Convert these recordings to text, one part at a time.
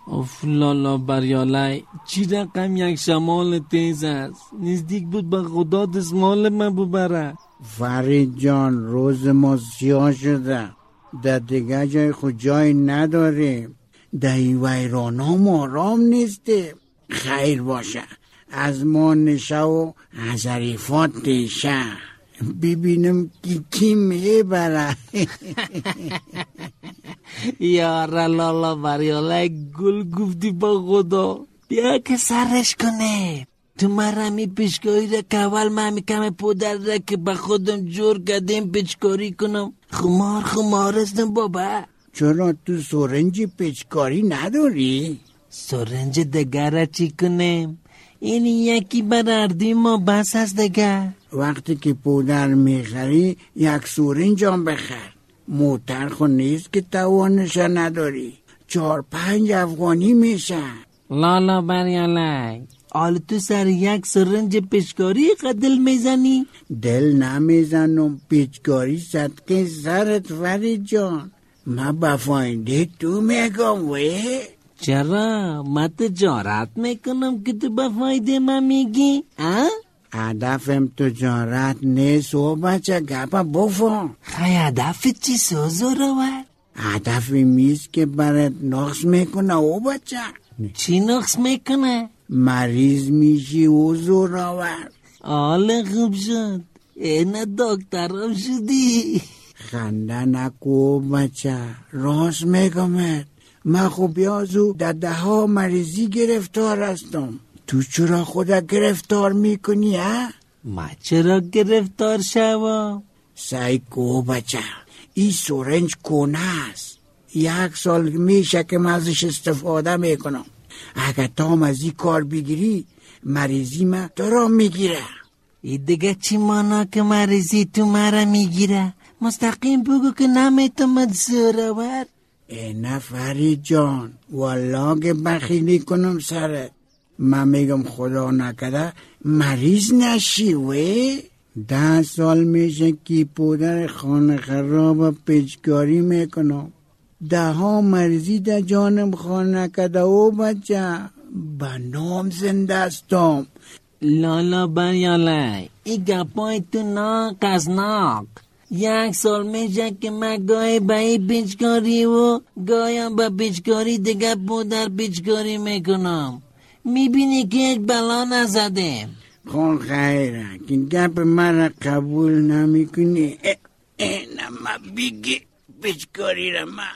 اف لالا بریالای، چی رقم یک شمال تیز است. نزدیک بود به خدا دستمال من ببره. فرید جان، روز ما سیاه شده، در دیگه جای خود جای نداریم، در این ویران هم آرام نیسته. خیر باشه، از ما نشه و از حریفات دیشه، ببینم کی میبره. یاره لالا بریالای، گل گفتی با خدا. بیا که سرش کنه. تو مرمی پیشکاری را که اول من میکم پودر را که به خودم جور کردیم پیچکاری کنم. خمار استم بابا. چرا تو سرنج پیچکاری نداری؟ سرنج دگر را چی کنم؟ این یکی براردی ما بس است دگر. وقتی که پودر میخری یک سرنج هم بخر. موتر خو نیست که توانش نداری. 4-5 افغانی میشه. لالا بریالای، حال تو سر یک سرنج پیچکاری قدل میزنی؟ دل نمیزنم، پیچکاری صدقه سرت فرید جان. من به فایده تو میگم وی. چرا؟ من تجارت میکنم که تو به فایده من میگی؟ هدفم تجارت نیست و بچه گپا بفهم. خیلی هدف چی سوزورور؟ هدفی میست که برات نقص میکنه و بچه. چی نقص میکنه؟ مریض میشی و زورور. حال خوب شد، اینه دکترم شدی. خنده نکو بچه، راست میگمت. من خوب بیازو در 10 مریضی گرفتار هستم. تو چرا خودت گرفتار میکنی ها؟ ما چرا گرفتار شوم؟ سعی کو بچه، این سرنج کنه است. 1 سال میشه که من ازش استفاده میکنم. اگه تام از این کار بگیری مریضی من تو را میگیره. این دیگه چی مانا که مریضی تو مرا میگیره؟ مستقیم بگو که نمیتونم زورور. نه فرید جان، والله که بخیلی کنم سرت. من میگم خدا نکده مریض نشی وی. 10 سال میشه که پودر خانه خراب پیچکاری میکنم. 10 مریضی در جانم خانه کده و بچه به نام زنده استم. لالا بریالای، این گپای تو ناک. 1 سال میشه که من گاهی به این پیچکاری و گاهی هم به پیچکاری دیگه پودر پیچکاری میکنم. میبینی که یک بلا نزدیم. خون خیره که گپ من قبول نمیکنی. نما بگی پیچکاری را من.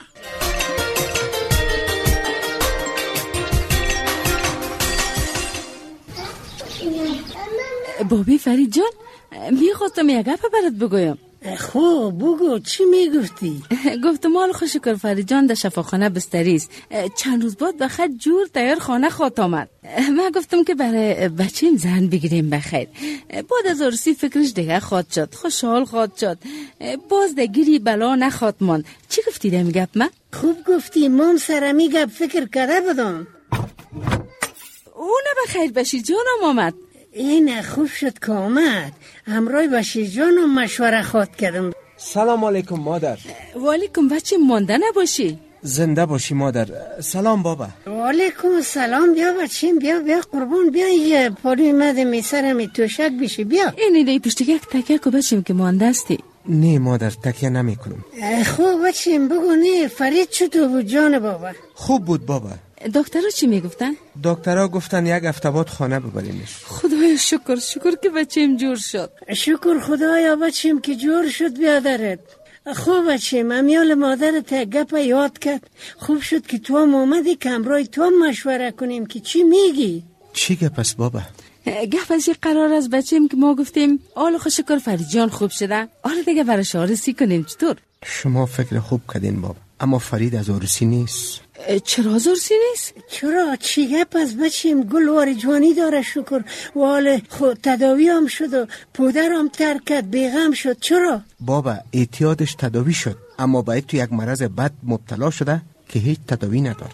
بابی فرید جان، میخواستم یک گپ برات بگویم. خوب بگو، چی میگفتی؟ گفتم حال خوشکر فرید جان در شفاخانه بستریست. چند روز بعد بخیر جور تیار خانه خواد آمد. من گفتم که برای بچیم زن بگیریم بخیر. بعد از عروسی فکرش دیگه خواد شد، خوشحال خواد شد. باز دگیری بلا نخواد ماند. چی گفتی دم گپ من؟ خوب گفتی، مام سرمی گپ فکر کرده بدم. اونه بخیر بشی جانم آمد. این خوب شد که آمد. همراه بشیر جانم مشوره خواد کردم. سلام علیکم مادر. و علیکم بچه، مانده نباشی. زنده باشی مادر. سلام بابا. و علیکم سلام. بیا بچیم، بیا قربان، بیا اینجا پالوی مده میسرمی توشک بشی. بیا اینی پشت یک تکیه که بچیم که مانده استی. نه مادر، تکیه نمی کنم. خوب بچیم بگو. نه فرید چطور بود جان بابا؟ خوب بود بابا. دکترها چی میگفتن؟ دکترها گفتن 1 هفته بعد خانه ببریمش. خدایا شکر که بچیم جور شد. شکر خدایا بچیم که جور شد بیادرت. خوب بچیم، امیال مادرت گپ یاد کرد. خوب شد که تو هم آمدی که همراه تو مشوره کنیم که چی میگی. چی گپ است بابا؟ گپ از یک قرار از بچیم که ما گفتیم آل شکر فرید جان خوب شده، آل دیگه برش آرسی کنیم. چطور؟ شما فکر خوب کردین بابا، اما فرید از آرسی نیست. چرا زورسی نیست؟ چرا؟ چی گپ از بچیم؟ گلوار جوانی داره شکر. و خود تداوی هم شد و پودر هم ترک کرد، بیغم شد. چرا؟ بابا اعتیادش تداوی شد، اما باید تو یک مرض بد مبتلا شده که هیچ تداوی نداره.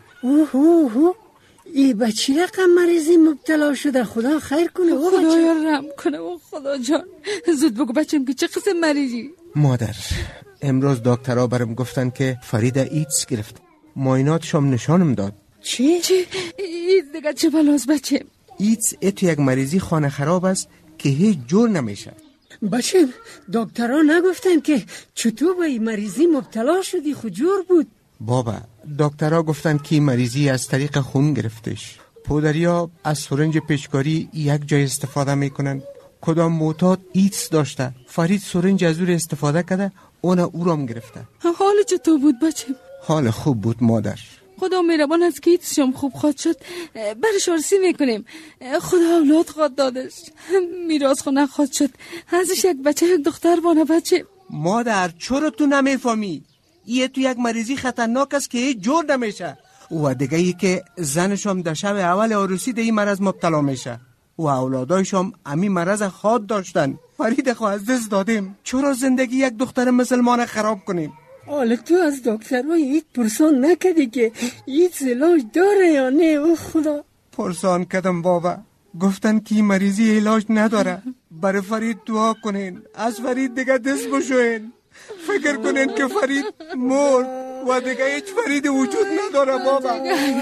ای بچی رقم مریضی مبتلا شده؟ خدا خیر کنه. خدایا رحم کنه. و خدا جان زود بگو بچیم که چه قسم مریضی؟ مادر، امروز دکترها برام گفتن که فرید ایدز گرفت. معایناتش هم نشانم داد چی؟ ایدز دیگه چه بلاست بچه؟ ایدز تو یک مریضی خانه خراب است که هیچ جور نمیشه. بچه دکترها نگفتن که چطور به این مریضی مبتلا شدی؟ خجور بود. بابا دکترها گفتن که مریضی از طریق خون گرفتش. پدریا از سرنج پیچکاری یک جای استفاده میکنن. کدام معتاد ایدز داشته، فرید سرنج از او استفاده کرده، او رام گرفته. حال چطور بود بچه؟ حال خوب بود مادر. خدا مهربان است که ایدز شما خوب خواد شد. برش آرسی میکنیم. خدا اولاد خواد دادش، میراث خونه خواد شد، ازش یک بچه یک دختر بانه. بچه مادر چرا تو نمیفهمی؟ این تو یک مریضی خطرناک است که هیچ جور نمیشه. و دیگه ای که زنشم در شب اول عروسی در این مرض مبتلا میشه و اولادایشم امی مرض خواد داشتن. فرید خو از دست دادیم، چرا زندگی یک دختر مسلمان خراب کنیم؟ حالا تو از دکترهای ایت پرسان نکدی که ایت علاج داره یا نه؟ او خدا. پرسان کردم بابا، گفتن که این مریضی علاج نداره. برای فرید دعا کنین، از فرید دیگه دست بشوین، فکر کنین که فرید مرد و دیگه هیچ فرید وجود نداره بابا.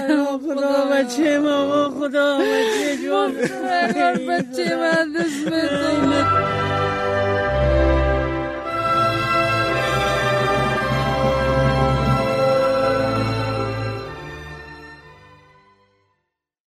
خدا بچه ما، خدا بچه جون، بچه من دست